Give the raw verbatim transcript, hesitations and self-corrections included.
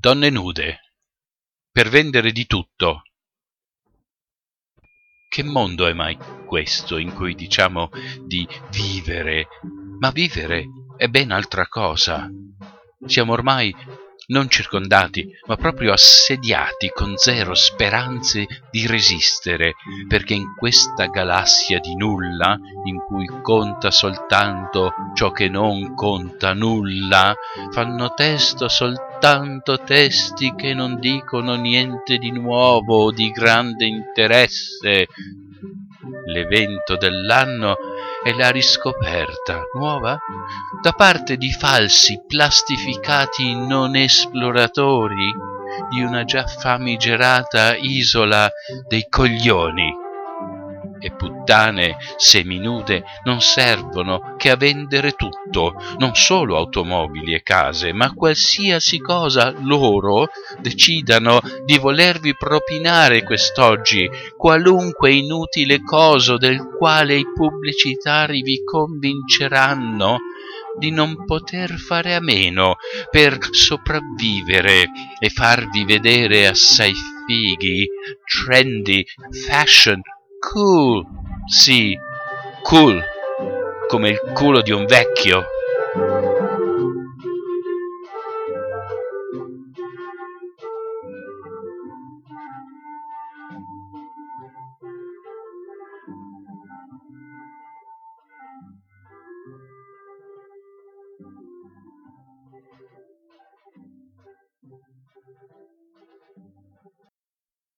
donne nude, per vendere di tutto. Che mondo è mai questo in cui diciamo di vivere? Ma vivere è ben altra cosa. Siamo ormai non circondati, ma proprio assediati con zero speranze di resistere, perché in questa galassia di nulla, in cui conta soltanto ciò che non conta nulla, fanno testo soltanto testi che non dicono niente di nuovo o di grande interesse. L'evento dell'anno è la riscoperta nuova da parte di falsi plastificati non esploratori di una già famigerata isola dei coglioni. E puttane seminude non servono che a vendere tutto, non solo automobili e case, ma qualsiasi cosa loro decidano di volervi propinare quest'oggi, qualunque inutile coso del quale i pubblicitari vi convinceranno di non poter fare a meno per sopravvivere e farvi vedere assai fighi, trendy, fashion, cool, sì, cool, come il culo di un vecchio.